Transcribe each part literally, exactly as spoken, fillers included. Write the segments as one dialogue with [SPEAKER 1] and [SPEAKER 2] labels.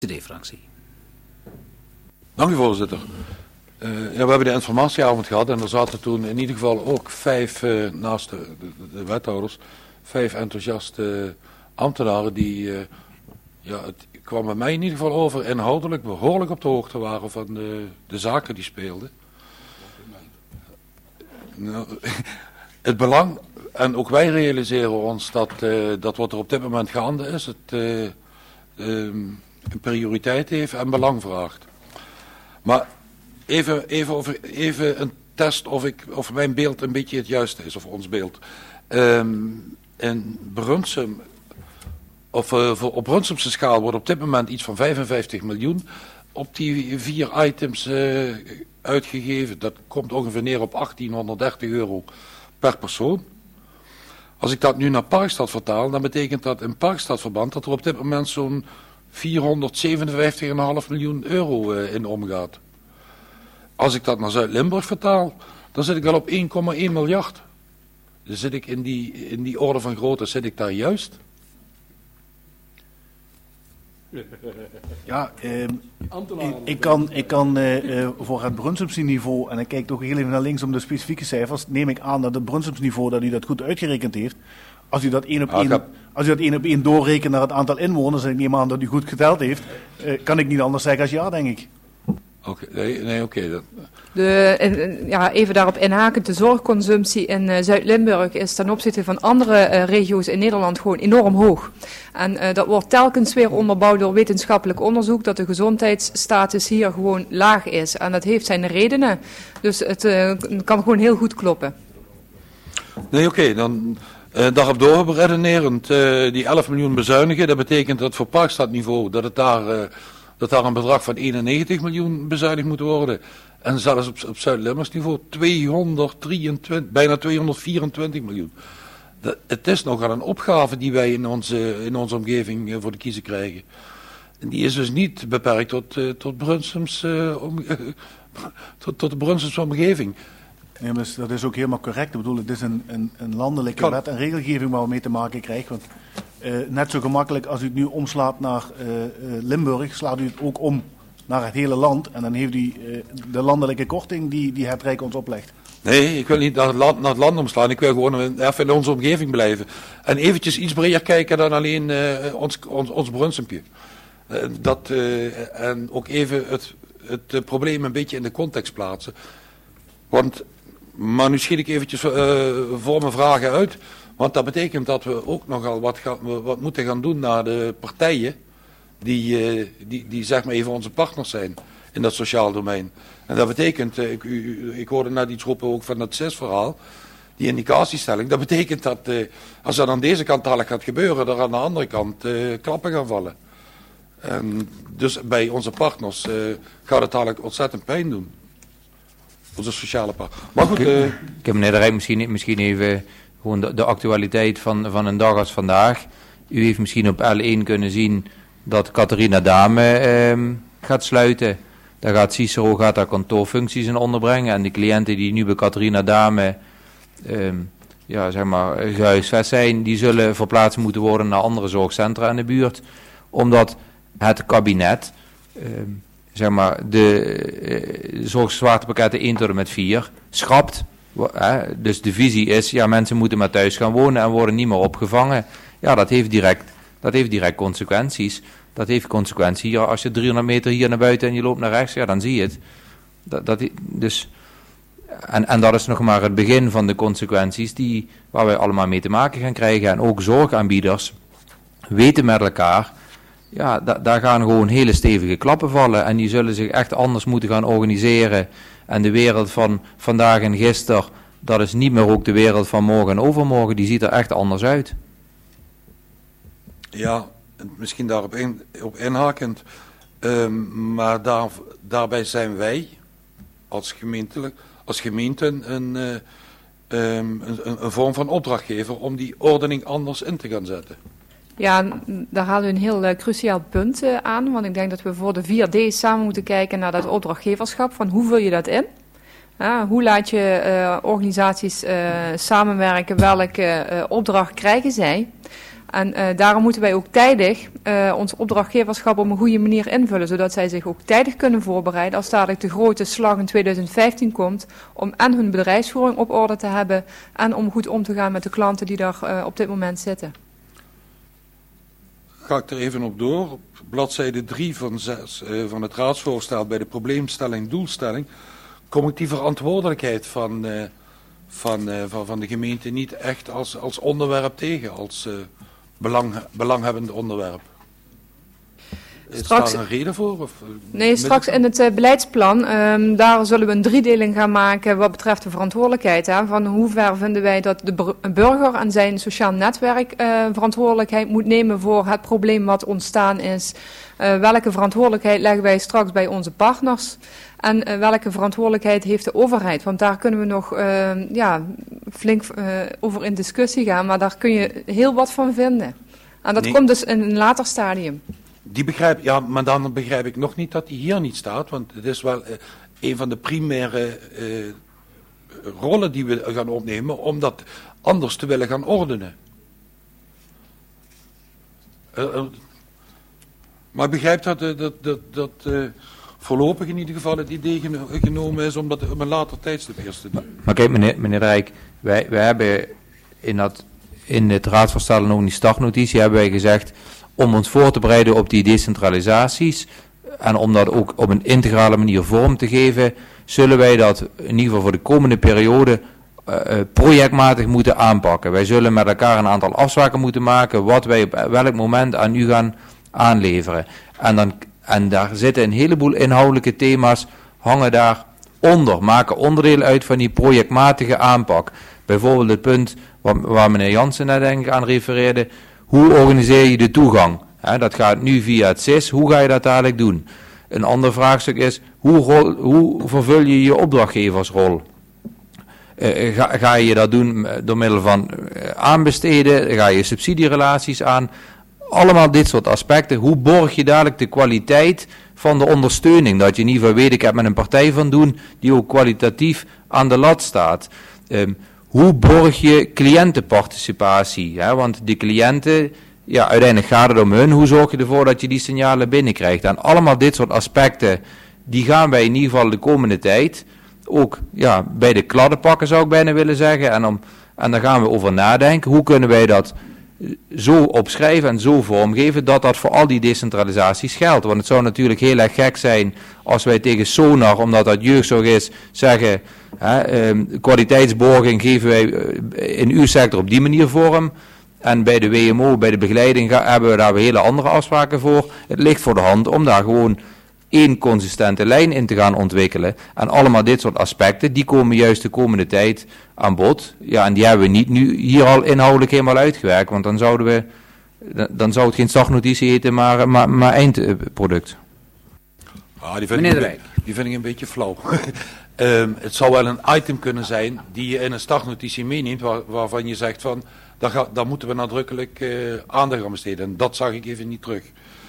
[SPEAKER 1] C D-fractie.
[SPEAKER 2] Dank u, voorzitter. Uh, ja, we hebben de informatieavond gehad en er zaten toen in ieder geval ook vijf, uh, naast de, de, de wethouders, vijf enthousiaste ambtenaren die, uh, ja, het kwam bij mij in ieder geval over, inhoudelijk behoorlijk op de hoogte waren van de, de zaken die speelden. Nou, het belang, en ook wij realiseren ons dat, uh, dat wat er op dit moment gaande is, het uh, um, een prioriteit heeft en belang vraagt. Maar even, even, over, even een test of, ik, of mijn beeld een beetje het juiste is, of ons beeld. Um, in Brunsum, of uh, voor, op Brunsumse schaal wordt op dit moment iets van vijfenvijftig miljoen op die vier items uh, uitgegeven. Dat komt ongeveer neer op achttienhonderddertig euro per persoon. Als ik dat nu naar Parkstad vertaal, dan betekent dat in Parkstadverband dat er op dit moment zo'n vierhonderdzevenenvijftig komma vijf miljoen euro uh, in omgaat. Als ik dat naar Zuid-Limburg vertaal, dan zit ik al op één komma één miljard. Dan zit ik in die, in die orde van grootte, zit ik daar juist?
[SPEAKER 3] Ja, eh, ik, ik kan, ik kan eh, voor het Brunsumse niveau, en ik kijk toch heel even naar links om de specifieke cijfers, neem ik aan dat het Brunsumse niveau dat u dat goed uitgerekend heeft. Als u dat één op
[SPEAKER 2] ah,
[SPEAKER 3] één,
[SPEAKER 2] heb...
[SPEAKER 3] als u dat één op één doorrekent naar het aantal inwoners, en ik neem aan dat u goed geteld heeft, eh, kan ik niet anders zeggen als ja, denk ik.
[SPEAKER 2] Oké, okay, nee, nee oké. Okay,
[SPEAKER 4] De, ja, even daarop inhakend, de zorgconsumptie in uh, Zuid-Limburg is ten opzichte van andere uh, regio's in Nederland gewoon enorm hoog. En uh, dat wordt telkens weer onderbouwd door wetenschappelijk onderzoek, dat de gezondheidsstatus hier gewoon laag is. En dat heeft zijn redenen, dus het uh, kan gewoon heel goed kloppen.
[SPEAKER 2] Nee, oké, okay, dan uh, daarop door beredenerend, uh, die elf miljoen bezuinigen, dat betekent dat voor Parkstadniveau, dat het daar... Uh, dat daar een bedrag van eenennegentig miljoen bezuinigd moet worden. En zelfs op, op Zuid-Limburgs niveau tweehonderddrieëntwintig, bijna tweehonderdvierentwintig miljoen. Dat, het is nogal een opgave die wij in onze, in onze omgeving uh, voor de kiezer krijgen. En die is dus niet beperkt tot, uh, tot, Brunsums, uh, om, uh, tot, tot de Brunsumse omgeving.
[SPEAKER 3] Ja, maar dat is ook helemaal correct. Ik bedoel, het is een, een, een landelijke
[SPEAKER 2] kan...
[SPEAKER 3] wet en regelgeving waar we mee te maken krijgen. Want uh, net zo gemakkelijk als u het nu omslaat naar uh, uh, Limburg, slaat u het ook om naar het hele land. En dan heeft u uh, de landelijke korting die, die het Rijk ons oplegt.
[SPEAKER 2] Nee, ik wil niet naar het land, naar het land omslaan. Ik wil gewoon even in onze omgeving blijven. En eventjes iets breder kijken dan alleen uh, ons, ons, ons Brunsumpje. Uh, dat, uh, en ook even het, het uh, probleem een beetje in de context plaatsen. Want... Maar nu schiet ik eventjes uh, voor mijn vragen uit. Want dat betekent dat we ook nogal wat, gaan, wat moeten gaan doen naar de partijen. Die, uh, die, die zeg maar even onze partners zijn in dat sociaal domein. En dat betekent, uh, ik, u, ik hoorde net iets roepen ook van dat C I S-verhaal. Die indicatiestelling. Dat betekent dat uh, als dat aan deze kant dadelijk gaat gebeuren, er aan de andere kant uh, klappen gaan vallen. En dus bij onze partners uh, gaat het dadelijk ontzettend pijn doen. Onze sociale part. Maar goed. Uh...
[SPEAKER 5] Ik heb meneer de Rijk misschien, misschien even gewoon de, de actualiteit van, van een dag als vandaag. U heeft misschien op L één kunnen zien dat Catharina Dame eh, gaat sluiten. Daar gaat Cicero gaat daar kantoorfuncties in onderbrengen. En de cliënten die nu bij Catharina Dame eh, ja, zeg maar, gehuisvest zijn, die zullen verplaatst moeten worden naar andere zorgcentra in de buurt. Omdat het kabinet... Eh, zeg maar, de uh, zorgzwaartepakketten één tot en met vier schrapt. Hè? Dus de visie is, ja, mensen moeten maar thuis gaan wonen en worden niet meer opgevangen. Ja, dat heeft direct, dat heeft direct consequenties. Dat heeft consequenties hier. Als je driehonderd meter hier naar buiten en je loopt naar rechts, ja, dan zie je het. Dat, dat, dus, en, en dat is nog maar het begin van de consequenties die, waar wij allemaal mee te maken gaan krijgen. En ook zorgaanbieders weten met elkaar... Ja, da- daar gaan gewoon hele stevige klappen vallen en die zullen zich echt anders moeten gaan organiseren. En de wereld van vandaag en gisteren, dat is niet meer ook de wereld van morgen en overmorgen, die ziet er echt anders uit.
[SPEAKER 2] Ja, misschien daarop in, op inhakend, um, maar daar, daarbij zijn wij als, gemeentelijk, als gemeenten een, uh, um, een, een vorm van opdrachtgever om die ordening anders in te gaan zetten.
[SPEAKER 4] Ja, daar halen we een heel uh, cruciaal punt uh, aan, want ik denk dat we voor de vier D samen moeten kijken naar dat opdrachtgeverschap, van hoe vul je dat in? Uh, hoe laat je uh, organisaties uh, samenwerken, welke uh, opdracht krijgen zij? En uh, daarom moeten wij ook tijdig uh, ons opdrachtgeverschap op een goede manier invullen, zodat zij zich ook tijdig kunnen voorbereiden als dadelijk de grote slag in twintig vijftien komt, om en hun bedrijfsvoering op orde te hebben en om goed om te gaan met de klanten die daar uh, op dit moment zitten.
[SPEAKER 2] Ga ik er even op door. Op bladzijde drie van zes uh, van het raadsvoorstel bij de probleemstelling doelstelling kom ik die verantwoordelijkheid van, uh, van, uh, van, van de gemeente niet echt als, als onderwerp tegen, als uh, belang, belanghebbend onderwerp.
[SPEAKER 4] Straks,
[SPEAKER 2] is daar een reden voor? Of, uh,
[SPEAKER 4] nee, straks in het uh, beleidsplan, um, daar zullen we een driedeling gaan maken wat betreft de verantwoordelijkheid. Hè, van hoe ver vinden wij dat de burger en zijn sociaal netwerk uh, verantwoordelijkheid moet nemen voor het probleem wat ontstaan is. Uh, welke verantwoordelijkheid leggen wij straks bij onze partners? En uh, welke verantwoordelijkheid heeft de overheid? Want daar kunnen we nog uh, ja, flink uh, over in discussie gaan, maar daar kun je heel wat van vinden. En dat nee. komt dus in een later stadium.
[SPEAKER 2] Die begrijp, ja, maar dan begrijp ik nog niet dat die hier niet staat, want het is wel uh, een van de primaire uh, rollen die we gaan opnemen om dat anders te willen gaan ordenen. Uh, uh, maar ik begrijp dat, uh, dat, dat, dat uh, voorlopig in ieder geval het idee genomen is om dat op een later tijdstip eerst te doen.
[SPEAKER 5] Maar kijk meneer, meneer Rijk, wij, wij hebben in, dat, in het raadsvoorstel en ook in die startnotitie hebben wij gezegd, om ons voor te bereiden op die decentralisaties en om dat ook op een integrale manier vorm te geven, zullen wij dat in ieder geval voor de komende periode uh, projectmatig moeten aanpakken. Wij zullen met elkaar een aantal afspraken moeten maken wat wij op welk moment aan u gaan aanleveren. En, dan, en daar zitten een heleboel inhoudelijke thema's, hangen daaronder, maken onderdeel uit van die projectmatige aanpak. Bijvoorbeeld het punt waar, waar meneer Jansen net denk ik aan refereerde. Hoe organiseer je de toegang? He, dat gaat nu via het S I S. Hoe ga je dat dadelijk doen? Een ander vraagstuk is, hoe, rol, hoe vervul je je opdrachtgeversrol? Uh, ga, ga je dat doen door middel van uh, aanbesteden? Ga je subsidierelaties aan? Allemaal dit soort aspecten. Hoe borg je dadelijk de kwaliteit van de ondersteuning? Dat je in ieder geval weet, ik heb met een partij van doen die ook kwalitatief aan de lat staat. Um, Hoe borg je cliëntenparticipatie? Hè? Want die cliënten, ja, uiteindelijk gaat het om hun. Hoe zorg je ervoor dat je die signalen binnenkrijgt? En allemaal dit soort aspecten, die gaan wij in ieder geval de komende tijd ook ja, bij de kladden pakken, zou ik bijna willen zeggen. En, om, en daar gaan we over nadenken. Hoe kunnen wij dat zo opschrijven en zo vormgeven dat dat voor al die decentralisaties geldt? Want het zou natuurlijk heel erg gek zijn als wij tegen Sonar, omdat dat jeugdzorg is, zeggen, hè, um, kwaliteitsborging geven wij in uw sector op die manier vorm. En bij de W M O, bij de begeleiding, ga, hebben we daar weer hele andere afspraken voor. Het ligt voor de hand om daar gewoon één consistente lijn in te gaan ontwikkelen. En allemaal dit soort aspecten, die komen juist de komende tijd aan bod. Ja, en die hebben we niet nu hier al inhoudelijk helemaal uitgewerkt. Want dan zouden we, dan zou het geen startnotitie heten, maar, maar, maar eindproduct.
[SPEAKER 2] Ah, die, vind ik, die vind ik een beetje flauw. um, het zou wel een item kunnen zijn die je in een startnotitie meeneemt, waar, waarvan je zegt van, daar, ga, daar moeten we nadrukkelijk uh, aandacht aan besteden. En dat zag ik even niet terug.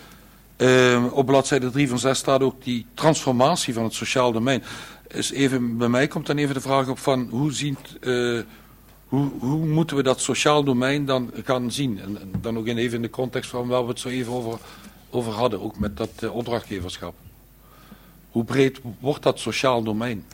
[SPEAKER 2] Uh, op bladzijde drie van zes staat ook die transformatie van het sociaal domein. Is even, bij mij komt dan even de vraag op van hoe, ziet, uh, hoe, hoe moeten we dat sociaal domein dan gaan zien? En, en dan ook in, even in de context van waar we het zo even over, over hadden, ook met dat uh, opdrachtgeverschap. Hoe breed wordt dat sociaal domein?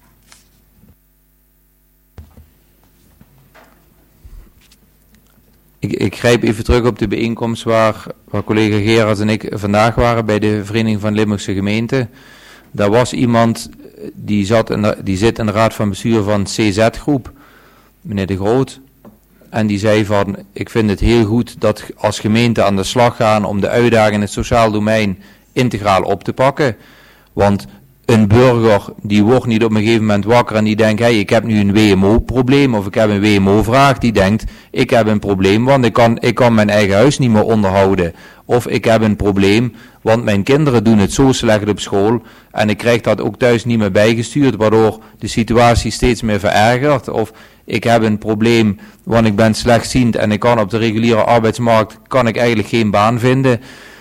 [SPEAKER 5] Ik, ik grijp even terug op de bijeenkomst waar, waar collega Gerards en ik vandaag waren bij de Vereniging van Limburgse Gemeenten. Daar was iemand die, zat in de, die zit in de raad van bestuur van C Z-groep, meneer De Groot. En die zei van, ik vind het heel goed dat als gemeente aan de slag gaan om de uitdagingen in het sociaal domein integraal op te pakken. Want een burger die wordt niet op een gegeven moment wakker en die denkt, hey, ik heb nu een W M O-probleem of ik heb een W M O-vraag. Die denkt, ik heb een probleem, want ik kan, ik kan mijn eigen huis niet meer onderhouden. Of ik heb een probleem, want mijn kinderen doen het zo slecht op school en ik krijg dat ook thuis niet meer bijgestuurd, waardoor de situatie steeds meer verergert. Of ik heb een probleem, want ik ben slechtziend en ik kan op de reguliere arbeidsmarkt, kan ik eigenlijk geen baan vinden.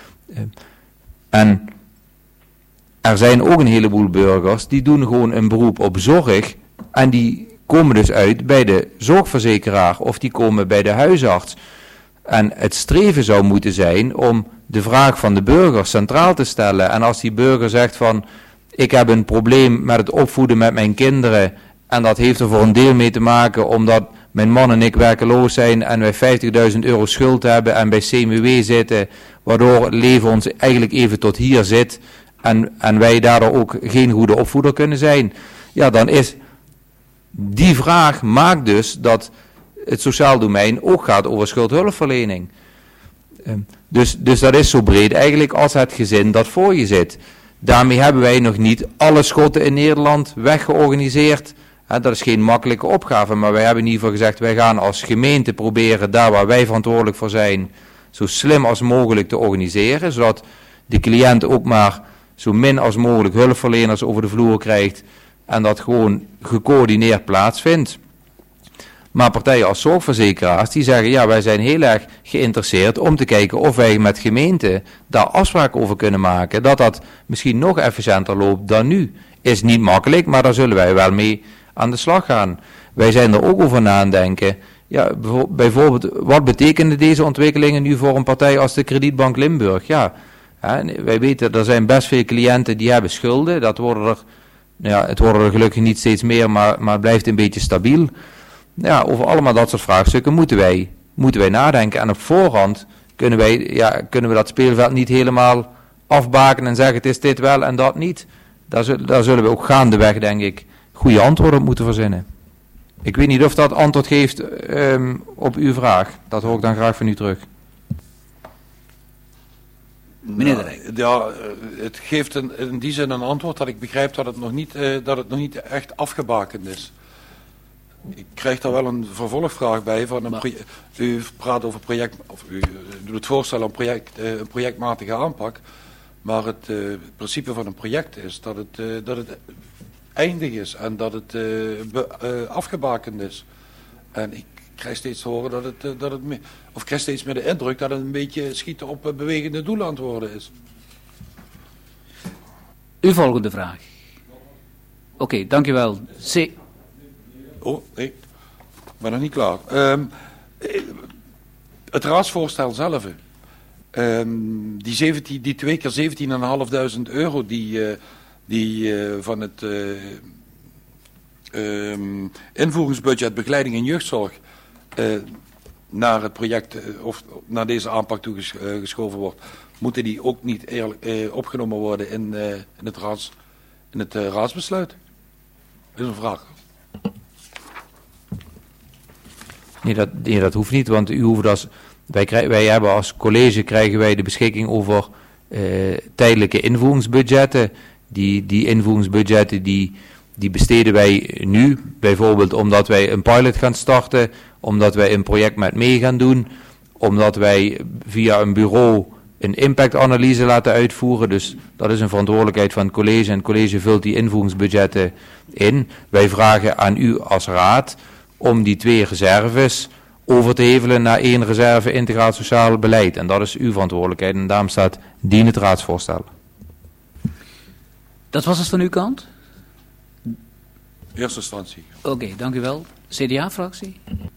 [SPEAKER 5] En er zijn ook een heleboel burgers die doen gewoon een beroep op zorg en die komen dus uit bij de zorgverzekeraar of die komen bij de huisarts. En het streven zou moeten zijn om de vraag van de burger centraal te stellen. En als die burger zegt van, ik heb een probleem met het opvoeden met mijn kinderen, en dat heeft er voor een deel mee te maken omdat mijn man en ik werkeloos zijn en wij vijftigduizend euro schuld hebben en bij C M W zitten, waardoor het leven ons eigenlijk even tot hier zit en, en wij daardoor ook geen goede opvoeder kunnen zijn. Ja, dan is die vraag maakt dus dat het sociaal domein ook gaat over schuldhulpverlening. Dus, dus dat is zo breed eigenlijk als het gezin dat voor je zit. Daarmee hebben wij nog niet alle schotten in Nederland weggeorganiseerd. Dat is geen makkelijke opgave, maar wij hebben in ieder geval gezegd, wij gaan als gemeente proberen daar waar wij verantwoordelijk voor zijn, zo slim als mogelijk te organiseren, zodat de cliënt ook maar zo min als mogelijk hulpverleners over de vloer krijgt en dat gewoon gecoördineerd plaatsvindt. Maar partijen als zorgverzekeraars die zeggen, ja, wij zijn heel erg geïnteresseerd om te kijken of wij met gemeenten daar afspraken over kunnen maken, dat dat misschien nog efficiënter loopt dan nu. Is niet makkelijk, maar daar zullen wij wel mee aan de slag gaan. Wij zijn er ook over na aan denken. Ja, bijvoorbeeld, wat betekenen deze ontwikkelingen nu voor een partij als de Kredietbank Limburg? Ja, hè, wij weten, er zijn best veel cliënten die hebben schulden. Dat worden er, ja, het worden er gelukkig niet steeds meer, maar, maar het blijft een beetje stabiel. Ja, over allemaal dat soort vraagstukken moeten wij, moeten wij nadenken. En op voorhand kunnen, wij, ja, kunnen we dat speelveld niet helemaal afbaken en zeggen het is dit wel en dat niet. Daar, zullen, daar zullen we ook gaandeweg, denk ik, goede antwoorden op moeten verzinnen. Ik weet niet of dat antwoord geeft um, op uw vraag. Dat hoor ik dan graag van u terug.
[SPEAKER 1] Meneer de Rijk.
[SPEAKER 2] Ja, het geeft een, in die zin een antwoord dat ik begrijp dat het nog niet, uh, dat het nog niet echt afgebakend is. Ik krijg daar wel een vervolgvraag bij. Van een proje- u praat over project, of u doet het voorstellen om project, uh, een projectmatige aanpak. Maar het uh, principe van een project is dat het, uh, dat het eindig is en dat het uh, be, uh, afgebakend is. En ik krijg steeds te horen dat het, uh, dat het me, of krijg steeds meer de indruk dat het een beetje schieten op uh, bewegende doelen aan het worden is.
[SPEAKER 1] Uw volgende vraag. Oké, okay, dankjewel. C.
[SPEAKER 2] Oh, nee, ik ben nog niet klaar. Um, het raadsvoorstel zelf. Um, die, zeventien, die twee keer zeventienduizend vijfhonderd euro die, uh, die uh, van het uh, um, invoeringsbudget begeleiding en jeugdzorg uh, naar het project uh, of naar deze aanpak toegeschoven wordt, moeten die ook niet eerlijk, uh, opgenomen worden in, uh, in het, raads, in het uh, raadsbesluit? Dat is een vraag.
[SPEAKER 5] Nee dat, nee, dat hoeft niet, want u hoeft als, wij, krij, wij hebben als college krijgen wij de beschikking over uh, tijdelijke invoeringsbudgetten. Die, die invoeringsbudgetten die, die besteden wij nu, bijvoorbeeld omdat wij een pilot gaan starten, omdat wij een project met mee gaan doen, omdat wij via een bureau een impactanalyse laten uitvoeren. Dus dat is een verantwoordelijkheid van het college en het college vult die invoeringsbudgetten in. Wij vragen aan u als raad om die twee reserves over te hevelen naar één reserve integraal sociaal beleid. En dat is uw verantwoordelijkheid en daarom staat dien het raadsvoorstel.
[SPEAKER 1] Dat was het van uw kant?
[SPEAKER 2] Eerste instantie.
[SPEAKER 1] Oké, okay, dank u wel. C D A-fractie?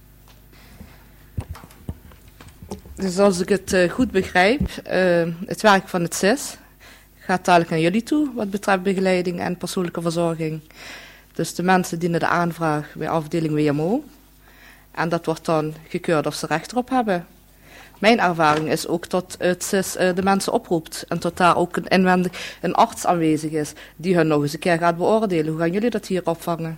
[SPEAKER 6] Dus als ik het uh, goed begrijp, uh, het werk van het C I S gaat dadelijk naar jullie toe wat betreft begeleiding en persoonlijke verzorging. Dus de mensen dienen de aanvraag bij afdeling W M O. En dat wordt dan gekeurd of ze recht erop hebben. Mijn ervaring is ook dat het C I S uh, de mensen oproept. En tot daar ook een inwendig een arts aanwezig is die hun nog eens een keer gaat beoordelen. Hoe gaan jullie dat hier opvangen?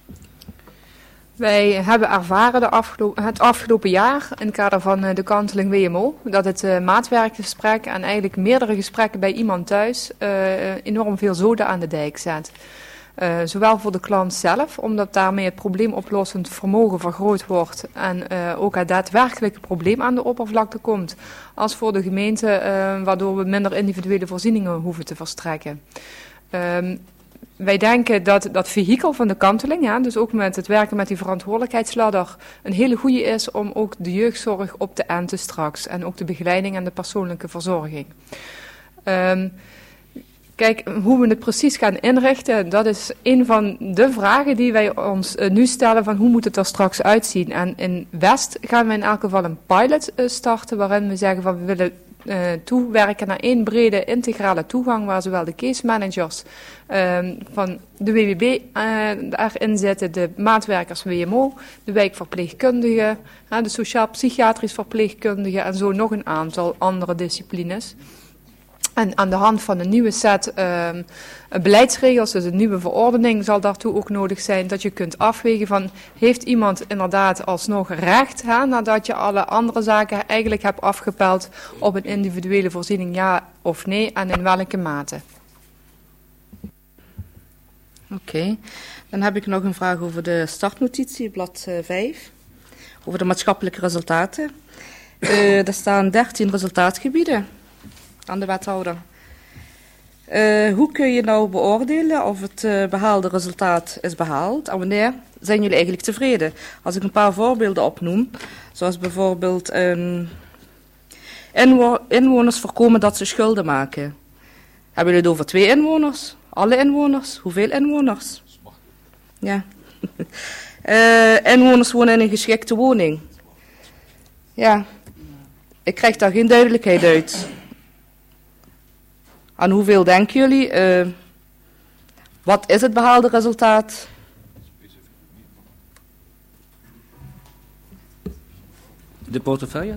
[SPEAKER 4] Wij hebben ervaren de afgelopen, het afgelopen jaar in het kader van uh, de kanteling W M O dat het uh, maatwerkgesprek en eigenlijk meerdere gesprekken bij iemand thuis uh, enorm veel zoden aan de dijk zet. Uh, zowel voor de klant zelf, omdat daarmee het probleemoplossend vermogen vergroot wordt en uh, ook het daadwerkelijke probleem aan de oppervlakte komt, als voor de gemeente, uh, waardoor we minder individuele voorzieningen hoeven te verstrekken. Um, Wij denken dat dat vehikel van de kanteling, ja, dus ook met het werken met die verantwoordelijkheidsladder, een hele goede is om ook de jeugdzorg op te enten straks. En ook de begeleiding en de persoonlijke verzorging. Um, Kijk, hoe we het precies gaan inrichten, dat is een van de vragen die wij ons uh, nu stellen van hoe moet het er straks uitzien. En in West gaan we in elk geval een pilot uh, starten waarin we zeggen van we willen uh, toewerken naar één brede integrale toegang waar zowel de case managers uh, van de W W B uh, erin zitten, de maatwerkers W M O, de wijkverpleegkundigen, uh, de sociaal-psychiatrisch verpleegkundigen en zo nog een aantal andere disciplines. En aan de hand van een nieuwe set uh, beleidsregels, dus een nieuwe verordening, zal daartoe ook nodig zijn dat je kunt afwegen van, heeft iemand inderdaad alsnog recht, hè, nadat je alle andere zaken eigenlijk hebt afgepeld op een individuele voorziening, ja of nee, en in welke mate?
[SPEAKER 6] Oké, okay. Dan heb ik nog een vraag over de startnotitie, blad uh, vijf, over de maatschappelijke resultaten. Uh, er staan dertien resultaatgebieden aan de wethouder. Uh, hoe kun je nou beoordelen of het uh, behaalde resultaat is behaald en wanneer zijn jullie eigenlijk tevreden? Als ik een paar voorbeelden opnoem, zoals bijvoorbeeld um, inwo- inwoners voorkomen dat ze schulden maken. Hebben jullie het over twee inwoners? Alle inwoners? Hoeveel inwoners? Ja. uh, inwoners wonen in een geschikte woning. Ja. Ik krijg daar geen duidelijkheid uit. Aan hoeveel denken jullie? Uh, wat is het behaalde resultaat?
[SPEAKER 1] De portefeuille?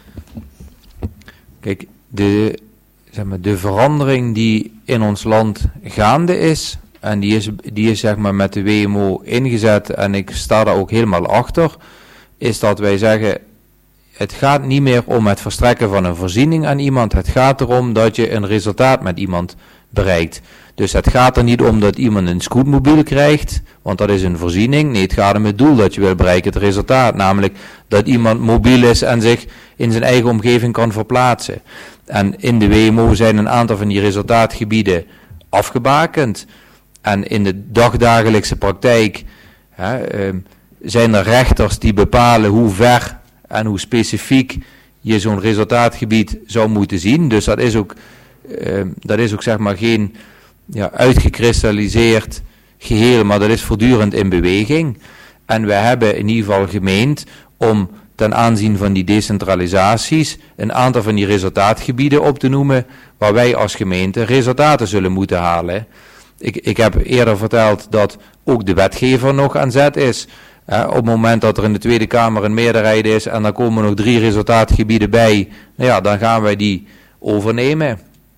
[SPEAKER 5] Kijk, de, zeg maar, de verandering die in ons land gaande is, en die is, die is zeg maar met de W M O ingezet, en ik sta daar ook helemaal achter, is dat wij zeggen, het gaat niet meer om het verstrekken van een voorziening aan iemand. Het gaat erom dat je een resultaat met iemand bereikt. Dus het gaat er niet om dat iemand een scootmobiel krijgt, want dat is een voorziening. Nee, het gaat om het doel dat je wil bereiken, het resultaat. Namelijk dat iemand mobiel is en zich in zijn eigen omgeving kan verplaatsen. En in de W M O zijn een aantal van die resultaatgebieden afgebakend. En in de dagdagelijkse praktijk hè, uh, zijn er rechters die bepalen hoe ver en hoe specifiek je zo'n resultaatgebied zou moeten zien. Dus dat is ook, uh, dat is ook zeg maar geen ja, uitgekristalliseerd geheel, maar dat is voortdurend in beweging. En we hebben in ieder geval gemeend om ten aanzien van die decentralisaties een aantal van die resultaatgebieden op te noemen waar wij als gemeente resultaten zullen moeten halen. Ik, ik heb eerder verteld dat ook de wetgever nog aan zet is. Uh, op het moment dat er in de Tweede Kamer een meerderheid is en dan komen nog drie resultaatgebieden bij, nou ja, dan gaan wij die overnemen.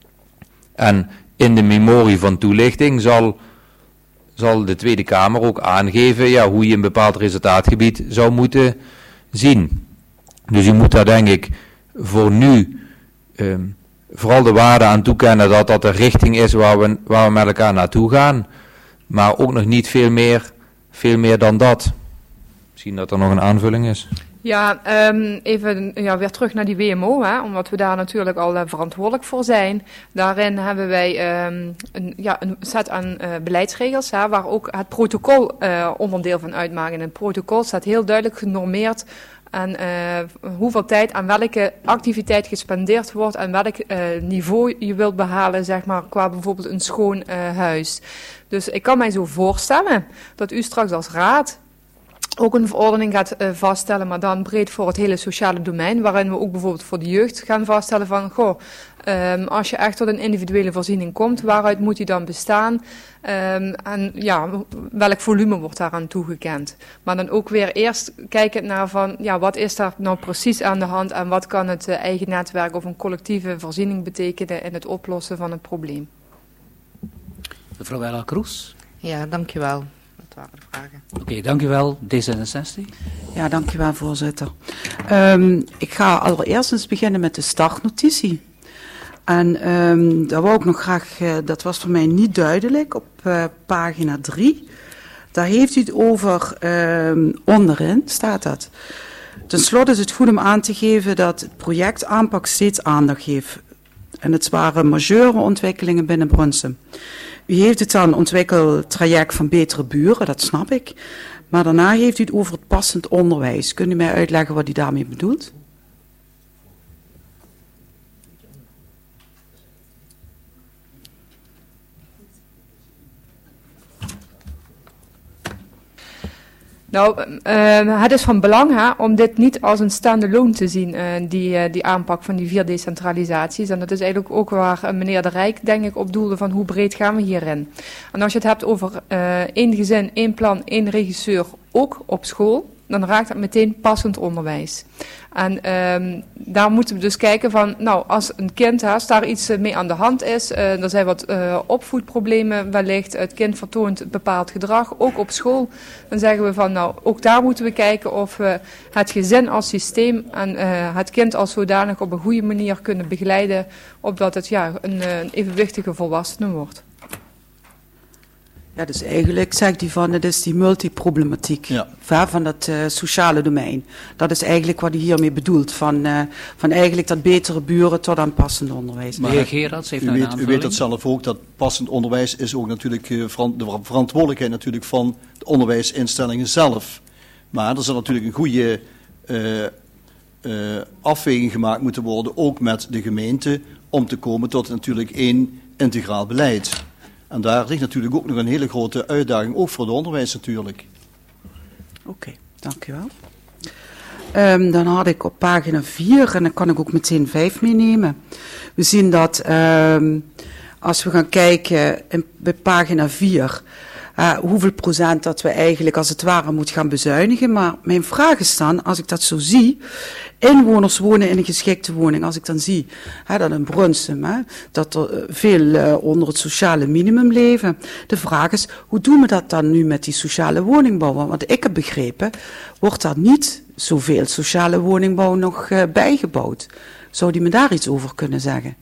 [SPEAKER 5] En in de memorie van toelichting zal, zal de Tweede Kamer ook aangeven ja, hoe je een bepaald resultaatgebied zou moeten zien. Dus u moet daar denk ik voor nu um, vooral de waarde aan toekennen dat dat de richting is waar we, waar we met elkaar naartoe gaan. Maar ook nog niet veel meer, veel meer dan dat. Misschien dat er nog een aanvulling is.
[SPEAKER 4] Ja, um, even ja, weer terug naar die W M O, hè, omdat we daar natuurlijk al uh, verantwoordelijk voor zijn. Daarin hebben wij um, een, ja, een set aan uh, beleidsregels, hè, waar ook het protocol uh, onderdeel van uitmaakt. In het protocol staat heel duidelijk genormeerd aan uh, hoeveel tijd aan welke activiteit gespendeerd wordt en welk uh, niveau je wilt behalen, zeg maar, qua bijvoorbeeld een schoon uh, huis. Dus ik kan mij zo voorstellen dat u straks als raad ook een verordening gaat uh, vaststellen, maar dan breed voor het hele sociale domein, waarin we ook bijvoorbeeld voor de jeugd gaan vaststellen van, goh, um, als je echt tot een individuele voorziening komt, waaruit moet die dan bestaan? Um, en ja, welk volume wordt daaraan toegekend? Maar dan ook weer eerst kijken naar van, ja, wat is daar nou precies aan de hand en wat kan het uh, eigen netwerk of een collectieve voorziening betekenen in het oplossen van het probleem?
[SPEAKER 1] Mevrouw Ella Kroes.
[SPEAKER 6] Ja, dankjewel. Dat waren de vragen.
[SPEAKER 1] Oké, okay, dankjewel. D zesenzestig.
[SPEAKER 7] Ja, dankjewel voorzitter. Um, ik ga allereerst eens beginnen met de startnotitie. En um, daar wou ik nog graag, uh, dat was voor mij niet duidelijk, op uh, pagina drie. Daar heeft u het over, um, onderin staat dat. Ten slotte is het goed om aan te geven dat het project aanpak steeds aandacht heeft. En het waren majeure ontwikkelingen binnen Brunsum. U heeft het aan ontwikkeltraject van betere buren, dat snap ik. Maar daarna heeft u het over het passend onderwijs. Kunt u mij uitleggen wat u daarmee bedoelt?
[SPEAKER 4] Nou, uh, het is van belang hè, om dit niet als een standalone te zien, uh, die, uh, die aanpak van die vier decentralisaties. En dat is eigenlijk ook waar uh, meneer De Rijk, denk ik, op doelde van hoe breed gaan we hierin. En als je het hebt over uh, één gezin, één plan, één regisseur, ook op school, dan raakt het meteen passend onderwijs. En um, daar moeten we dus kijken van, nou, als een kind, als daar iets mee aan de hand is, uh, er zijn wat uh, opvoedproblemen wellicht, het kind vertoont bepaald gedrag, ook op school, dan zeggen we van, nou, ook daar moeten we kijken of we het gezin als systeem en uh, het kind als zodanig op een goede manier kunnen begeleiden, opdat het ja, een, een evenwichtige volwassene wordt.
[SPEAKER 7] Ja, dus eigenlijk zegt hij van, het is die multiproblematiek
[SPEAKER 8] ja.
[SPEAKER 7] van dat uh, sociale domein. Dat is eigenlijk wat hij hiermee bedoelt, van, uh, van eigenlijk dat betere buren tot aan passend onderwijs.
[SPEAKER 1] Maar de heer Gerards heeft
[SPEAKER 8] u,
[SPEAKER 1] nou
[SPEAKER 8] weet, u weet dat zelf ook, dat passend onderwijs is ook natuurlijk uh, veran- de verantwoordelijkheid natuurlijk van de onderwijsinstellingen zelf. Maar er zal natuurlijk een goede uh, uh, afweging gemaakt moeten worden, ook met de gemeente, om te komen tot natuurlijk één integraal beleid. En daar ligt natuurlijk ook nog een hele grote uitdaging, ook voor het onderwijs natuurlijk.
[SPEAKER 7] Oké, okay, dank u wel. Um, dan had ik op pagina vier, en dan kan ik ook meteen vijf meenemen. We zien dat um, als we gaan kijken in, bij pagina vier, uh, hoeveel procent dat we eigenlijk als het ware moeten gaan bezuinigen. Maar mijn vraag is dan, als ik dat zo zie, inwoners wonen in een geschikte woning. Als ik dan zie hè, dat in Brunsum, hè, dat er uh, veel uh, onder het sociale minimum leven. De vraag is, hoe doen we dat dan nu met die sociale woningbouw? Want ik heb begrepen, wordt daar niet zoveel sociale woningbouw nog uh, bijgebouwd. Zou die me daar iets over kunnen zeggen?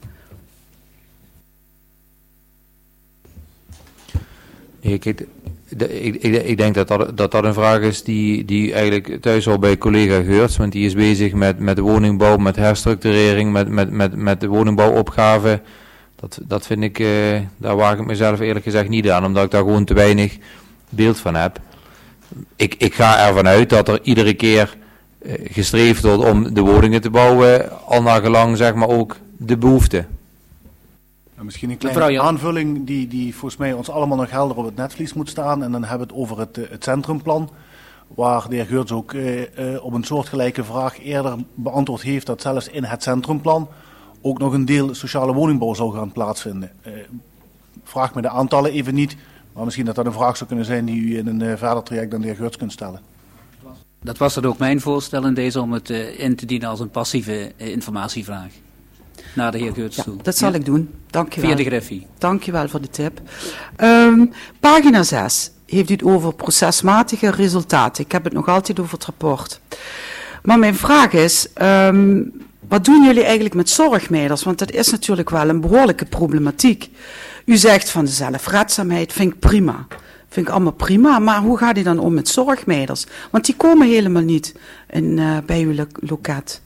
[SPEAKER 5] Nee, kijk, de, ik, ik, ik denk dat dat, dat dat een vraag is die, die eigenlijk thuis al bij collega Geurts, want die is bezig met, met de woningbouw, met herstructurering, met, met, met, met de woningbouwopgave. Dat, dat vind ik, uh, daar waag ik mezelf eerlijk gezegd niet aan, omdat ik daar gewoon te weinig beeld van heb. Ik, ik ga ervan uit dat er iedere keer uh, gestreefd wordt om de woningen te bouwen, al naar gelang zeg maar ook de behoefte.
[SPEAKER 3] Misschien een kleine aanvulling die, die volgens mij ons allemaal nog helder op het netvlies moet staan. En dan hebben we het over het, het centrumplan. Waar de heer Geurts ook uh, uh, op een soortgelijke vraag eerder beantwoord heeft dat zelfs in het centrumplan ook nog een deel sociale woningbouw zou gaan plaatsvinden. Uh, vraag me de aantallen even niet, maar misschien dat dat een vraag zou kunnen zijn die u in een uh, verder traject aan de heer Geurts kunt stellen.
[SPEAKER 1] Dat was dan ook mijn voorstel in deze om het uh, in te dienen als een passieve uh, informatievraag. Naar de heer Geurts
[SPEAKER 7] ja,
[SPEAKER 1] toe.
[SPEAKER 7] Dat zal ja. ik doen. Dank je wel.
[SPEAKER 1] Via de Griffie.
[SPEAKER 7] Dank je wel voor de tip. Um, pagina zes heeft u het over procesmatige resultaten. Ik heb het nog altijd over het rapport. Maar mijn vraag is, um, wat doen jullie eigenlijk met zorgmeiders? Want dat is natuurlijk wel een behoorlijke problematiek. U zegt van de zelfredzaamheid, vind ik prima. Vind ik allemaal prima, maar hoe gaat u dan om met zorgmeiders? Want die komen helemaal niet in, uh, bij uw lo- loket.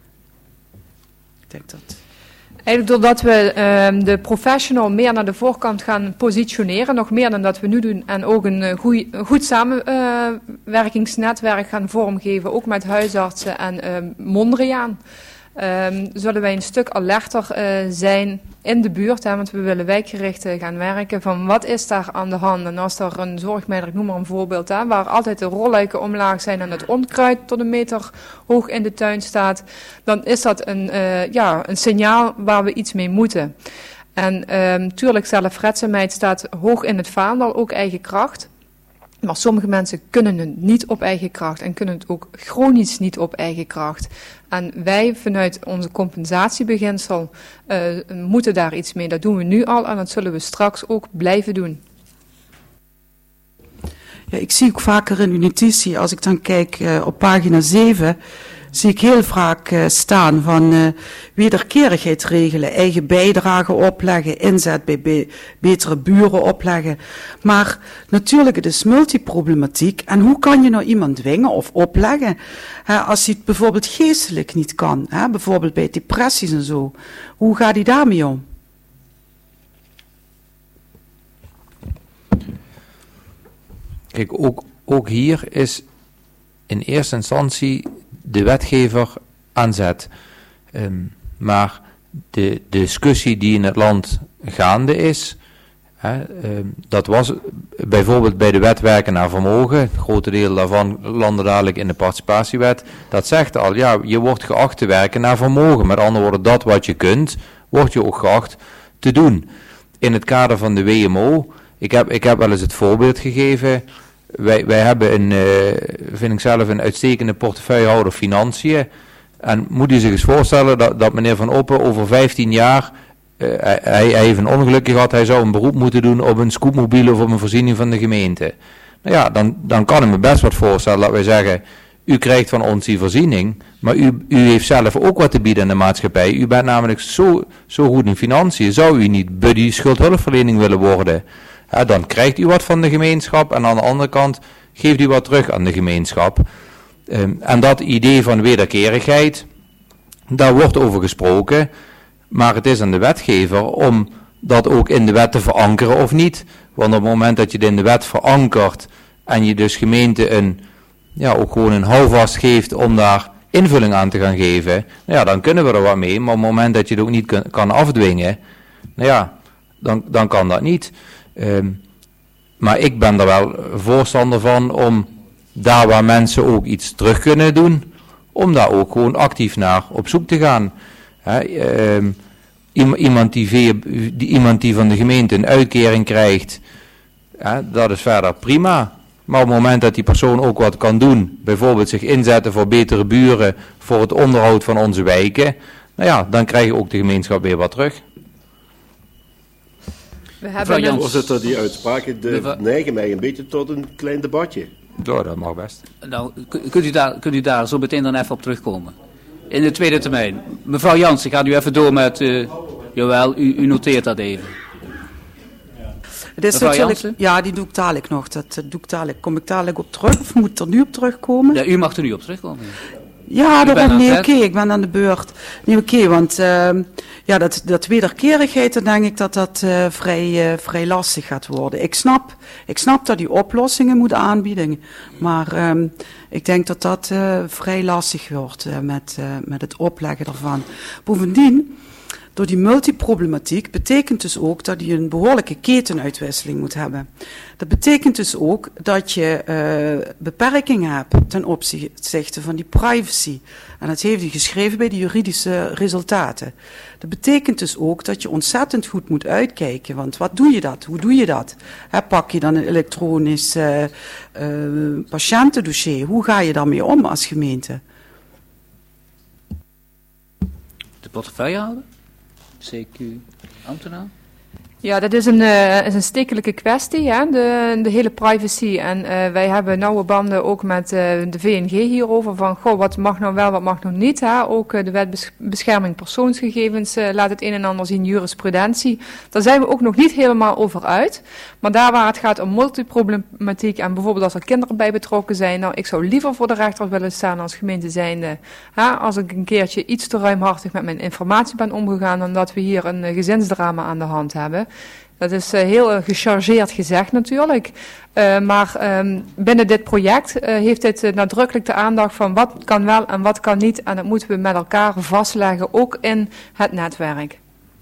[SPEAKER 7] Ik denk dat...
[SPEAKER 4] Eigenlijk doordat we uh, de professional meer naar de voorkant gaan positioneren, nog meer dan dat we nu doen, en ook een, uh, goeie, een goed samenwerkingsnetwerk uh, gaan vormgeven, ook met huisartsen en uh, Mondriaan, uh, zullen wij een stuk alerter uh, zijn in de buurt, hè, want we willen wijkgericht uh, gaan werken van wat is daar aan de hand. En als er een zorgmeider, ik noem maar een voorbeeld, hè, waar altijd de rolluiken omlaag zijn en het onkruid tot een meter hoog in de tuin staat, dan is dat een, uh, ja, een signaal waar we iets mee moeten. En um, tuurlijk, zelfredzaamheid staat hoog in het vaandel, ook eigen kracht. Maar sommige mensen kunnen het niet op eigen kracht en kunnen het ook chronisch niet op eigen kracht. En wij vanuit onze compensatiebeginsel uh, moeten daar iets mee. Dat doen we nu al en dat zullen we straks ook blijven doen.
[SPEAKER 7] Ja, ik zie ook vaker in uw notitie, als ik dan kijk uh, op pagina zeven, zie ik heel vaak uh, staan van uh, wederkerigheid regelen, eigen bijdrage opleggen, inzet bij be- betere buren opleggen. Maar natuurlijk, het is multiproblematiek. En hoe kan je nou iemand dwingen of opleggen hè, als hij het bijvoorbeeld geestelijk niet kan? Hè, bijvoorbeeld bij depressies en zo. Hoe gaat hij daarmee om?
[SPEAKER 5] Kijk, ook, ook hier is in eerste instantie de wetgever aan zet. Um, maar de, de discussie die in het land gaande is, Hè, uh, dat was bijvoorbeeld bij de wet werken naar vermogen, het grote deel daarvan landde dadelijk in de participatiewet. Dat zegt al, ja, je wordt geacht te werken naar vermogen. Met andere woorden, dat wat je kunt, wordt je ook geacht te doen. In het kader van de W M O, ik heb, ik heb wel eens het voorbeeld gegeven, wij, wij hebben een, uh, vind ik zelf een uitstekende portefeuillehouder financiën. En moet u zich eens voorstellen dat, dat meneer Van Oppen over vijftien jaar... Uh, hij, hij heeft een ongeluk gehad, hij zou een beroep moeten doen op een scootmobiel of op een voorziening van de gemeente. Nou ja, dan, dan kan ik me best wat voorstellen dat wij zeggen, u krijgt van ons die voorziening, maar u, u heeft zelf ook wat te bieden aan de maatschappij. U bent namelijk zo, zo goed in financiën, zou u niet buddy schuldhulpverlening willen worden? Ja, dan krijgt u wat van de gemeenschap en aan de andere kant geeft u wat terug aan de gemeenschap. Um, en dat idee van wederkerigheid, daar wordt over gesproken. Maar het is aan de wetgever om dat ook in de wet te verankeren of niet. Want op het moment dat je het in de wet verankert en je dus gemeente een, ja, ook gewoon een houvast geeft om daar invulling aan te gaan geven, nou ja, dan kunnen we er wat mee. Maar op het moment dat je het ook niet kun, kan afdwingen, nou ja, dan, dan kan dat niet. Um, maar ik ben er wel voorstander van om daar waar mensen ook iets terug kunnen doen, om daar ook gewoon actief naar op zoek te gaan. He, um, iemand, die via, die, iemand die van de gemeente een uitkering krijgt, he, dat is verder prima. Maar op het moment dat die persoon ook wat kan doen, bijvoorbeeld zich inzetten voor betere buren, voor het onderhoud van onze wijken, nou ja, dan krijg je ook de gemeenschap weer wat terug.
[SPEAKER 4] We hebben
[SPEAKER 9] een... Voorzitter, die uitspraken de neigen mij een beetje tot een klein debatje.
[SPEAKER 5] Ja, dat mag best.
[SPEAKER 1] Nou, kunt u daar, kunt u daar zo meteen dan even op terugkomen? In de tweede termijn. Mevrouw Jansen, gaat u even door met... Uh, jawel, u, u noteert dat even.
[SPEAKER 7] Het is natuurlijk, ja, die doe ik dadelijk nog. Dat, dat doe ik dadelijk. Kom ik dadelijk op terug of moet ik er nu op terugkomen?
[SPEAKER 1] Ja, u mag er nu op terugkomen.
[SPEAKER 7] Ja, daarom, nee, oké, okay, ik ben aan de beurt. Nee, oké, okay, want uh, ja, dat, dat wederkerigheid, dan denk ik dat dat uh, vrij, uh, vrij lastig gaat worden. Ik snap, ik snap dat die oplossingen moet aanbieden, maar um, ik denk dat dat uh, vrij lastig wordt uh, met, uh, met het opleggen ervan. Bovendien, door die multiproblematiek betekent dus ook dat je een behoorlijke ketenuitwisseling moet hebben. Dat betekent dus ook dat je uh, beperkingen hebt ten opzichte van die privacy. En dat heeft hij geschreven bij de juridische resultaten. Dat betekent dus ook dat je ontzettend goed moet uitkijken. Want wat doe je dat? Hoe doe je dat? He, pak je dan een elektronisch uh, uh, patiëntendossier? Hoe ga je daarmee om als gemeente?
[SPEAKER 1] De portefeuillehouder? C Q-ambtenaar?
[SPEAKER 4] Ja, dat is een, uh, is een stikkelijke kwestie, hè? De, de hele privacy. En uh, wij hebben nauwe banden ook met uh, de V N G hierover. Van, goh, wat mag nou wel, wat mag nog niet. Hè? Ook uh, de wet bescherming persoonsgegevens uh, laat het een en ander zien, jurisprudentie. Daar zijn we ook nog niet helemaal over uit. Maar daar waar het gaat om multiproblematiek en bijvoorbeeld als er kinderen bij betrokken zijn. Nou, ik zou liever voor de rechter willen staan als gemeente zijnde. Hè? Als ik een keertje iets te ruimhartig met mijn informatie ben omgegaan, dan dat we hier een uh, gezinsdrama aan de hand hebben. Dat is uh, heel uh, gechargeerd gezegd natuurlijk. Uh, maar um, binnen dit project uh, heeft dit uh, nadrukkelijk de aandacht van wat kan wel en wat kan niet. En dat moeten we met elkaar vastleggen, ook in het netwerk.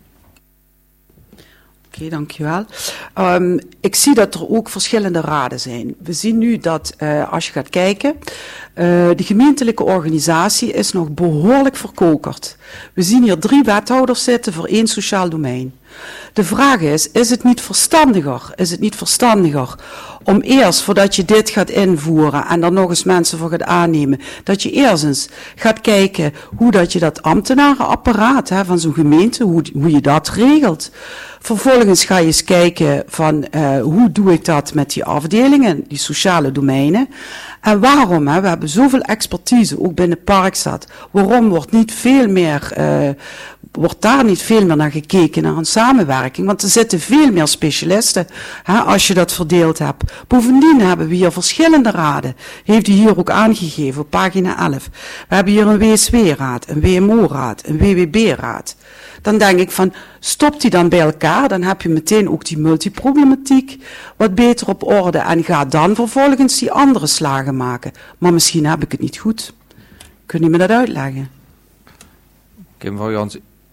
[SPEAKER 7] Oké, okay, dankjewel. Um, ik zie dat er ook verschillende raden zijn. We zien nu dat, uh, als je gaat kijken, uh, de gemeentelijke organisatie is nog behoorlijk verkokerd. We zien hier drie wethouders zitten voor één sociaal domein. De vraag is, is het niet verstandiger, is het niet verstandiger om eerst, voordat je dit gaat invoeren en dan nog eens mensen voor gaat aannemen, dat je eerst eens gaat kijken hoe dat je dat ambtenarenapparaat hè, van zo'n gemeente, hoe, hoe je dat regelt. Vervolgens ga je eens kijken van uh, hoe doe ik dat met die afdelingen, die sociale domeinen. En waarom, hè, we hebben zoveel expertise, ook binnen Parkstad, waarom wordt niet veel meer, uh, wordt daar niet veel meer naar gekeken, naar een samenwerking? Want er zitten veel meer specialisten, hè, als je dat verdeeld hebt. Bovendien hebben we hier verschillende raden, heeft u hier ook aangegeven op pagina elf. We hebben hier een W S W-raad, een W M O-raad, een W W B-raad. Dan denk ik van, stop die dan bij elkaar, dan heb je meteen ook die multiproblematiek wat beter op orde en ga dan vervolgens die andere slagen maken. Maar misschien heb ik het niet goed. Kun je me dat uitleggen?
[SPEAKER 5] Oké, mevrouw Jans,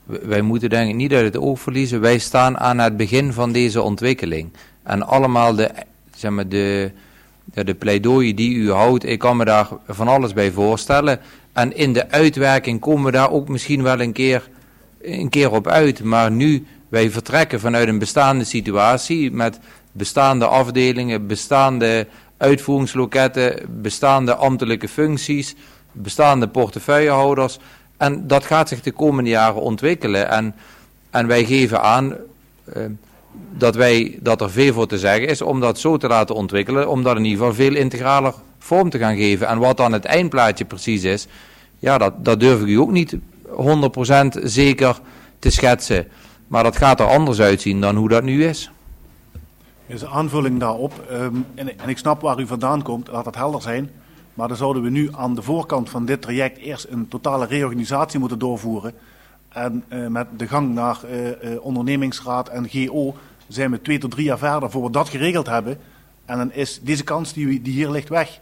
[SPEAKER 5] wij moeten denk ik niet uit het oog verliezen. Wij staan aan het begin van deze ontwikkeling. En allemaal de, zeg maar de, de, de pleidooien die u houdt, ik kan me daar van alles bij voorstellen. En in de uitwerking komen we daar ook misschien wel een keer, een keer op uit. Maar nu, wij vertrekken vanuit een bestaande situatie met bestaande afdelingen, bestaande uitvoeringsloketten, bestaande ambtelijke functies, bestaande portefeuillehouders. En dat gaat zich de komende jaren ontwikkelen. En, en wij geven aan uh, dat, wij, dat er veel voor te zeggen is om dat zo te laten ontwikkelen, om dat in ieder geval veel integraler vorm te gaan geven. En wat dan het eindplaatje precies is, ja, dat, dat durf ik u ook niet honderd procent zeker te schetsen. Maar dat gaat er anders uitzien dan hoe dat nu is.
[SPEAKER 3] Er is een aanvulling daarop. Um, en, en ik snap waar u vandaan komt, laat dat helder zijn. Maar dan zouden we nu aan de voorkant van dit traject eerst een totale reorganisatie moeten doorvoeren. En uh, met de gang naar uh, uh, ondernemingsraad en G O zijn we twee tot drie jaar verder voor we dat geregeld hebben. En dan is deze kans die, die hier ligt weg.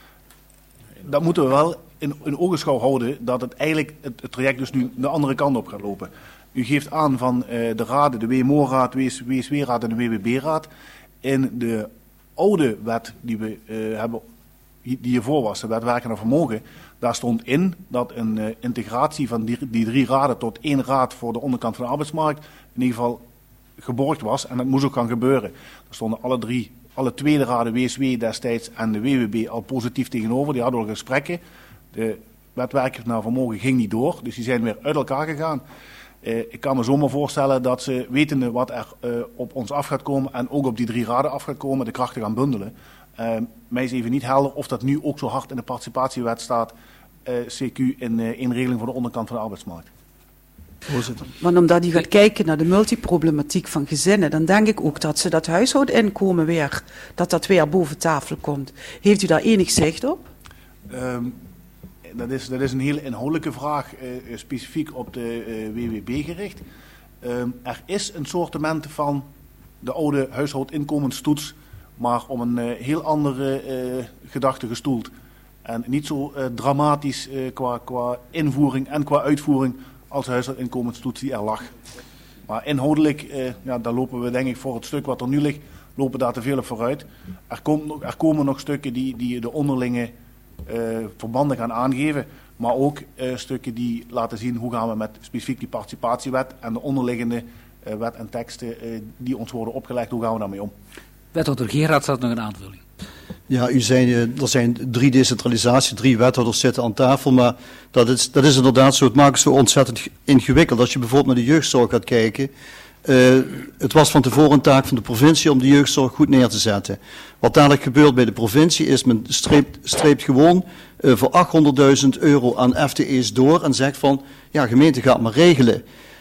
[SPEAKER 3] Dat moeten we wel in, in ogenschouw houden, dat het eigenlijk het, het traject dus nu de andere kant op gaat lopen. U geeft aan van uh, de raden, de W M O-raad, W S W-raad en de W W B-raad. In de oude wet die we uh, hebben, die hiervoor was, de wet werken naar vermogen, daar stond in dat een uh, integratie van die, die drie raden tot één raad voor de onderkant van de arbeidsmarkt in ieder geval geborgd was. En dat moest ook gaan gebeuren. Daar stonden alle drie, alle tweede raden, W S W destijds en de W W B al positief tegenover. Die hadden al gesprekken. De wet werken naar vermogen ging niet door, dus die zijn weer uit elkaar gegaan. Uh, ik kan me zomaar voorstellen dat ze, wetende wat er uh, op ons af gaat komen en ook op die drie raden af gaat komen, de krachten gaan bundelen. Uh, mij is even niet helder of dat nu ook zo hard in de participatiewet staat, uh, C Q in uh, inregeling voor de onderkant van de arbeidsmarkt.
[SPEAKER 7] Voorzitter. Want omdat u gaat kijken naar de multiproblematiek van gezinnen, dan denk ik ook dat ze dat huishoudinkomen weer, dat dat weer boven tafel komt. Heeft u daar enig zicht op?
[SPEAKER 3] Um, Dat is, dat is een hele inhoudelijke vraag, uh, specifiek op de uh, W W B gericht. Uh, er is een soortement van de oude huishoudinkomenstoets, maar om een uh, heel andere uh, gedachte gestoeld. En niet zo uh, dramatisch uh, qua, qua invoering en qua uitvoering als de huishoudinkomenstoets die er lag. Maar inhoudelijk, uh, ja, daar lopen we denk ik voor het stuk wat er nu ligt, lopen daar te veel op vooruit. Er, komt nog, er komen nog stukken die, die de onderlinge Uh, verbanden gaan aangeven, maar ook uh, stukken die laten zien hoe gaan we met specifiek die participatiewet en de onderliggende uh, wet en teksten uh, die ons worden opgelegd, hoe gaan we daarmee om?
[SPEAKER 1] Wethouder Gerard staat nog een aanvulling.
[SPEAKER 8] Ja, u zei, uh, er zijn drie decentralisatie, drie wethouders zitten aan tafel, maar dat is, dat is inderdaad zo, het maakt het zo ontzettend ingewikkeld. Als je bijvoorbeeld naar de jeugdzorg gaat kijken, Uh, het was van tevoren een taak van de provincie om de jeugdzorg goed neer te zetten. Wat dadelijk gebeurt bij de provincie is, men streept, streept gewoon uh, voor achthonderdduizend euro aan F T E's door en zegt van, ja, gemeente gaat maar regelen.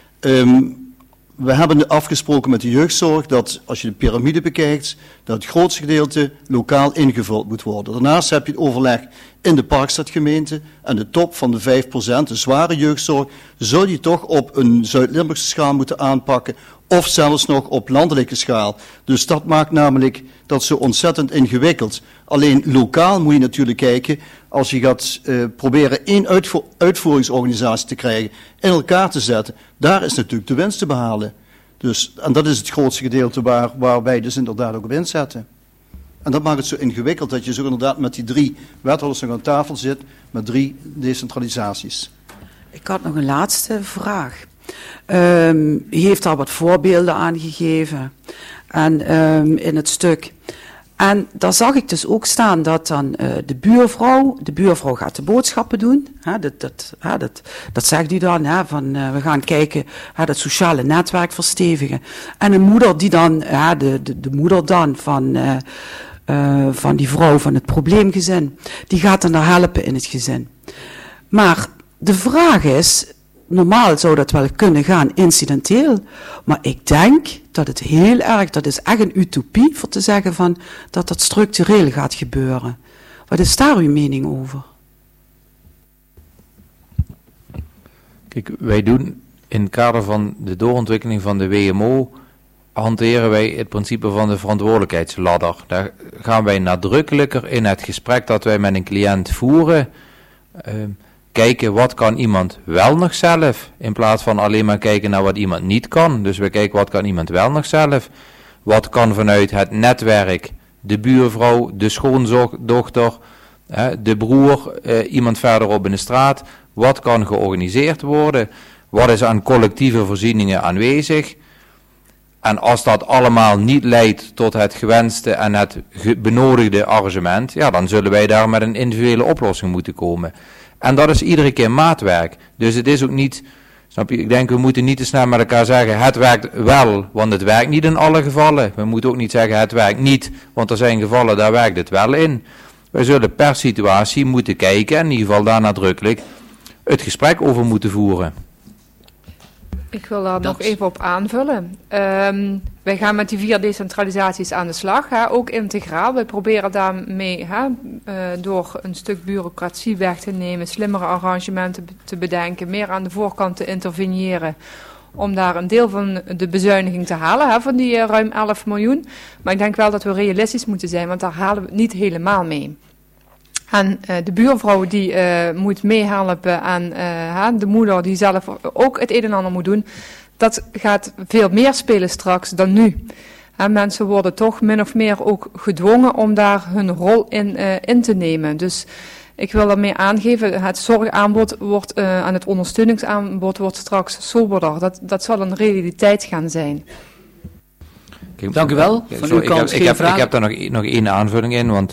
[SPEAKER 8] Um, we hebben afgesproken met de jeugdzorg dat, als je de piramide bekijkt, dat het grootste gedeelte lokaal ingevuld moet worden. Daarnaast heb je het overleg in de Parkstadgemeente en de top van de vijf procent, de zware jeugdzorg, zou die toch op een Zuid-Limburgse schaal moeten aanpakken of zelfs nog op landelijke schaal. Dus dat maakt namelijk dat zo ontzettend ingewikkeld. Alleen lokaal moet je natuurlijk kijken, als je gaat uh, proberen één uitvo- uitvoeringsorganisatie te krijgen, in elkaar te zetten, daar is natuurlijk de winst te behalen. Dus, en dat is het grootste gedeelte waar, waar wij dus inderdaad ook op inzetten. En dat maakt het zo ingewikkeld dat je zo inderdaad met die drie wethouders nog aan tafel zit, met drie decentralisaties.
[SPEAKER 7] Ik had nog een laatste vraag. Um, u heeft daar wat voorbeelden aangegeven en, um, in het stuk. En daar zag ik dus ook staan dat dan uh, de buurvrouw, de buurvrouw gaat de boodschappen doen. Hè, dat, dat, hè, dat, dat zegt u dan, hè, van uh, we gaan kijken, hè, dat sociale netwerk verstevigen. En een moeder die dan, hè, de, de, de moeder dan van, uh, uh, van die vrouw van het probleemgezin, die gaat dan daar helpen in het gezin. Maar de vraag is, normaal zou dat wel kunnen gaan, incidenteel. Maar ik denk dat het heel erg, dat is echt een utopie voor te zeggen van dat dat structureel gaat gebeuren. Wat is daar uw mening over?
[SPEAKER 5] Kijk, wij doen in het kader van de doorontwikkeling van de W M O, hanteren wij het principe van de verantwoordelijkheidsladder. Daar gaan wij nadrukkelijker in het gesprek dat wij met een cliënt voeren, uh, kijken wat kan iemand wel nog zelf, in plaats van alleen maar kijken naar wat iemand niet kan. Dus we kijken wat kan iemand wel nog zelf, wat kan vanuit het netwerk, de buurvrouw, de schoondochter, de broer, iemand verderop in de straat, wat kan georganiseerd worden, wat is aan collectieve voorzieningen aanwezig. En als dat allemaal niet leidt tot het gewenste en het benodigde arrangement, ja, dan zullen wij daar met een individuele oplossing moeten komen. En dat is iedere keer maatwerk. Dus het is ook niet, snap je, ik denk we moeten niet te snel met elkaar zeggen, het werkt wel, want het werkt niet in alle gevallen. We moeten ook niet zeggen, het werkt niet, want er zijn gevallen, daar werkt het wel in. Wij zullen per situatie moeten kijken en in ieder geval daar nadrukkelijk het gesprek over moeten voeren.
[SPEAKER 4] Ik wil daar nog even op aanvullen. Um, wij gaan met die vier decentralisaties aan de slag, hè, ook integraal. We proberen daarmee hè, uh, door een stuk bureaucratie weg te nemen, slimmere arrangementen te bedenken, meer aan de voorkant te interveneren, om daar een deel van de bezuiniging te halen, hè, van die uh, ruim elf miljoen. Maar ik denk wel dat we realistisch moeten zijn, want daar halen we het niet helemaal mee. En uh, de buurvrouw die uh, moet meehelpen en uh, de moeder die zelf ook het een en ander moet doen. Dat gaat veel meer spelen straks dan nu. En mensen worden toch min of meer ook gedwongen om daar hun rol in, uh, in te nemen. Dus ik wil daarmee aangeven, het zorgaanbod wordt, uh, en het ondersteuningsaanbod wordt straks soberder. Dat, dat zal een realiteit gaan zijn.
[SPEAKER 5] Kijk,
[SPEAKER 1] dank u wel. Van
[SPEAKER 5] sorry,
[SPEAKER 1] uw kant
[SPEAKER 5] ik, heb, ik, heb, ik heb daar nog, nog één aanvulling in, want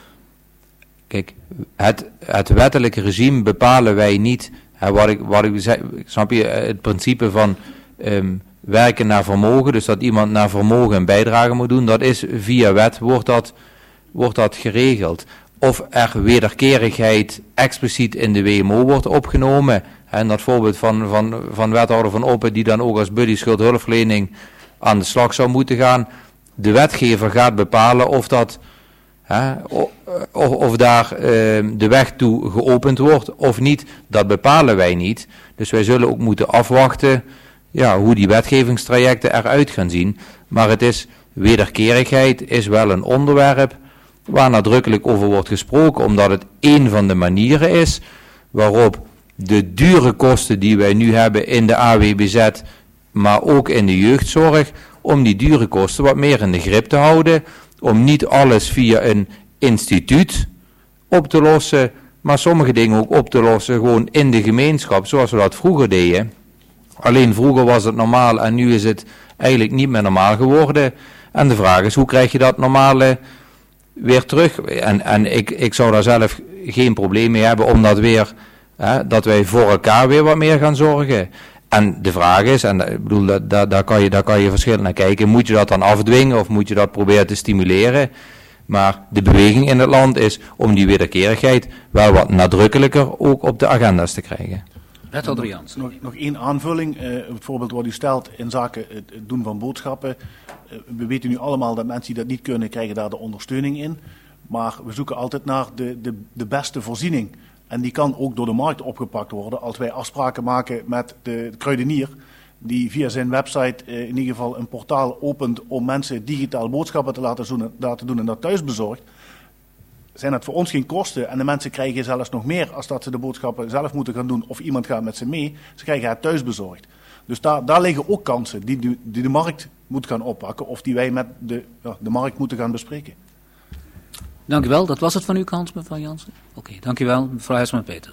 [SPEAKER 5] kijk, het, het wettelijke regime bepalen wij niet. Hè, wat ik, wat ik zei, snap je, het principe van um, werken naar vermogen, dus dat iemand naar vermogen een bijdrage moet doen, dat is via wet, wordt dat, wordt dat geregeld. Of er wederkerigheid expliciet in de W M O wordt opgenomen, en dat voorbeeld van, van, van wethouder Van Oppen, die dan ook als buddy schuldhulpverlening aan de slag zou moeten gaan. De wetgever gaat bepalen of dat Hè, of, of daar uh, de weg toe geopend wordt of niet, dat bepalen wij niet. Dus wij zullen ook moeten afwachten ja, hoe die wetgevingstrajecten eruit gaan zien. Maar het is, wederkerigheid is wel een onderwerp waar nadrukkelijk over wordt gesproken, omdat het één van de manieren is waarop de dure kosten die wij nu hebben in de A W B Z, maar ook in de jeugdzorg, om die dure kosten wat meer in de grip te houden, om niet alles via een instituut op te lossen, maar sommige dingen ook op te lossen gewoon in de gemeenschap, zoals we dat vroeger deden. Alleen vroeger was het normaal en nu is het eigenlijk niet meer normaal geworden. En de vraag is, hoe krijg je dat normale weer terug? En, en ik, ik zou daar zelf geen probleem mee hebben om dat weer, hè, dat wij voor elkaar weer wat meer gaan zorgen. En de vraag is, en ik bedoel, daar, daar, daar, kan je, daar kan je verschillend naar kijken, moet je dat dan afdwingen of moet je dat proberen te stimuleren? Maar de beweging in het land is om die wederkerigheid wel wat nadrukkelijker ook op de agenda's te krijgen.
[SPEAKER 1] Wethouder Jans.
[SPEAKER 3] Nog, nog één aanvulling, uh, het voorbeeld wat u stelt in zaken het, het doen van boodschappen. Uh, we weten nu allemaal dat mensen die dat niet kunnen, krijgen daar de ondersteuning in. Maar we zoeken altijd naar de, de, de beste voorziening. En die kan ook door de markt opgepakt worden als wij afspraken maken met de kruidenier, die via zijn website uh, in ieder geval een portaal opent om mensen digitaal boodschappen te laten doen, laten doen en dat thuis bezorgt. Zijn dat voor ons geen kosten en de mensen krijgen zelfs nog meer als dat ze de boodschappen zelf moeten gaan doen of iemand gaat met ze mee. Ze krijgen het thuis bezorgd. Dus daar, daar liggen ook kansen die, die, die de markt moet gaan oppakken of die wij met de, ja, de markt moeten gaan bespreken.
[SPEAKER 1] Dank u wel. Dat was het van uw kant, mevrouw Jansen. Oké, okay, dank u wel, mevrouw Huisman-Peter.